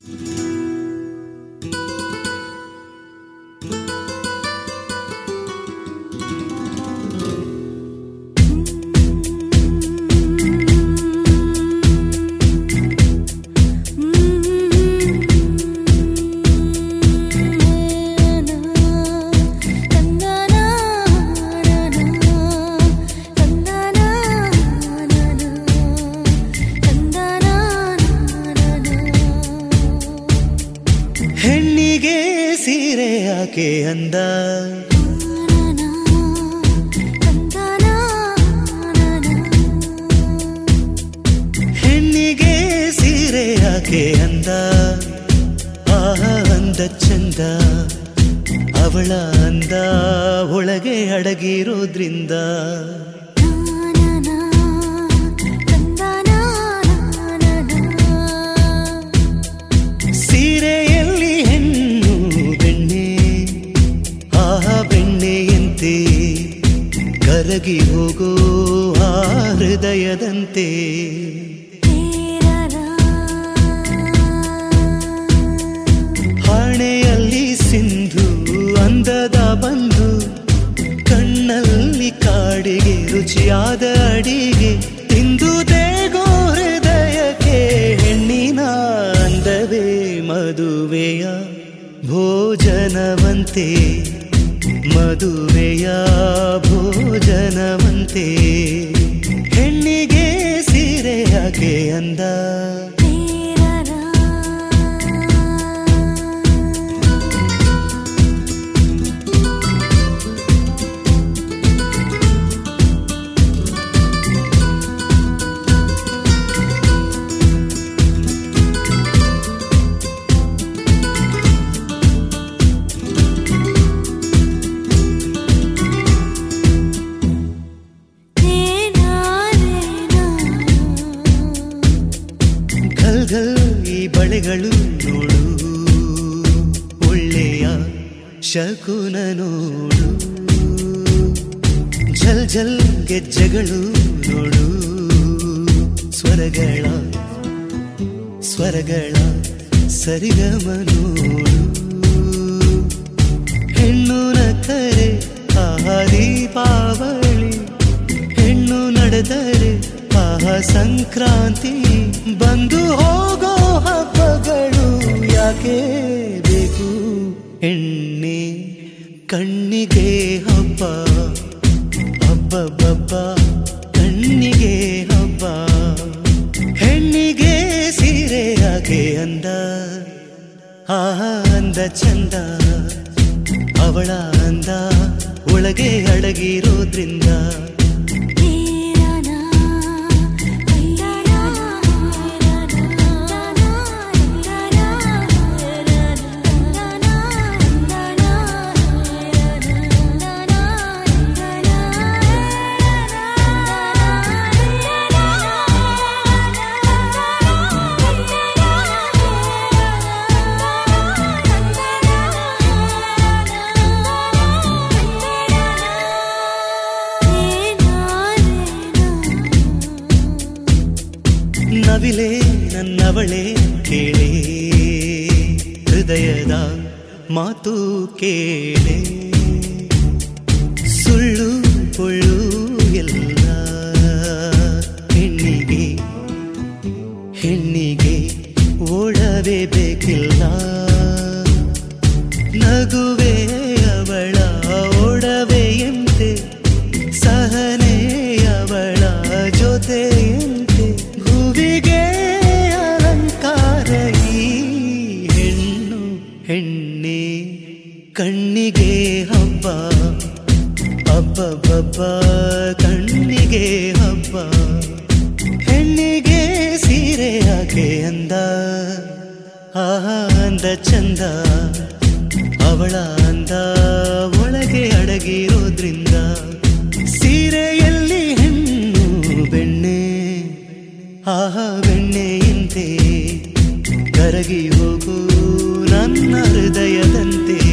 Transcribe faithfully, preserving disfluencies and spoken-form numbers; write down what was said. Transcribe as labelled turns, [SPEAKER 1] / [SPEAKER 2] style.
[SPEAKER 1] ಹೆಣ್ಣಿಗೆ ಸೀರೆ ಯಾಕೆ ಅಂದ, ಹೆಣ್ಣಿಗೆ ಸೀರೆ ಯಾಕೆ ಅಂದ, ಆಹ ಅಂದ ಚಂದ ಅವಳ ಅಂದ ಒಳಗೆ ಅಡಗಿರೋದ್ರಿಂದ. ಸೀರೆಯಲ್ಲಿ ಹೆಣ್ಣು ಬೆಣ್ಣೆ, ಆಹ ಬೆಣ್ಣೆಯಂತೆ ಕರಗಿ ಹೋಗೋ ಆ ಹೃದಯದಂತೆ. ಹಣೆಯಲ್ಲಿ ಸಿಂಧು ಅಂದದ ಬಂದು, ಕಣ್ಣಲ್ಲಿ ಕಾಡಿಗೆ ರುಚಿಯಾದ ಅಡಿಗೆ ತಿಂದು ದೇಗೋ ಹೃದಯಕ್ಕೆ ಹೆಣ್ಣಿನ ಅಂದವೇ ಮದುವೆಯ ಭೋಜನವಂತೆ, ಮದುವೆಯ ಭೋಜನವಂತೆ. ಹೆಣ್ಣಿಗೆ ಸೀರೆ ಯಾಕೆ ಅಂದ. ಈ ಬಳೆಗಳು ನೋಡು, ಒಳ್ಳೆಯ ಶಕುನ ನೋಡು. ಝಲ್ ಝಲ್ ಗೆಜ್ಜೆಗಳು ನೋಡು, ಸ್ವರಗಳ ಸ್ವರಗಳ ಸರಿಗಮ ನೋಡು. ಹೆಣ್ಣು ನಕ್ಕರೆ ಆಹ ದೀಪಾವಳಿ, ಹೆಣ್ಣು ನಡೆದರೆ ಆಹ ಸಂಕ್ರಾಂತಿ. ಬಂದು ಹೋಗೋ ಹಬ್ಬಗಳು ಯಾಕೆ ಬೇಕು ಹೆಣ್ಣೆ ಕಣ್ಣಿಗೆ ಹಬ್ಬ, ಹಬ್ಬಬ್ಬಬ್ಬ ಕಣ್ಣಿಗೆ ಹಬ್ಬ. ಹೆಣ್ಣಿಗೆ ಸೀರೆ ಯಾಕೆ ಅಂದ, ಆಹ ಅಂದ ಚಂದ ಅವಳ ಅಂದ ಒಳಗೆ ಅಡಗಿರೋದ್ರಿಂದ. ನವಿಲೆ ನನ್ನವಳೆ ಕೇಳೆ, ಹೃದಯದ ಮಾತು ಕೇಳೆ. ಸುಳ್ಳು ಪೊಳ್ಳು ಎಲ್ಲ ಹೆಣ್ಣಿಗೆ, ಹೆಣ್ಣಿಗೆ ಓಡವೇ ಬೇಕಿಲ್ಲ. ನಗುವೆ ಅವಳ ಓಡವೆಯಂತೆ, ಸಹನೆ ಅವಳ ಜೊತೆಯಂತೆ. ಹೂವಿಗೆ ಅಲಂಕಾರ ಈ ಹೆಣ್ಣು, ಹೆಣ್ಣೆ ಕಣ್ಣಿಗೆ ಹಬ್ಬ, ಹಬ್ಬಬ್ಬಬ್ಬ ಕಣ್ಣಿಗೆ ಹಬ್ಬ. ಹೆಣ್ಣಿಗೆ ಸೀರೆ ಯಾಕೆ ಅಂದ, ಆಹ ಅಂದ ಚಂದ ಅವಳ ಅಂದ ಒಳಗೆ ಅಡಗಿರೋದ್ರಿಂದ. ಸೀರೆಯಲ್ಲಿ ಹೆಣ್ಣು ಬೆಣ್ಣೆ, ಆಹ ಬೆಣ್ಣೆಯಂತೆ ಕರಗಿ ಹೋಗು ನನ್ನ ಹೃದಯದಂತೆ.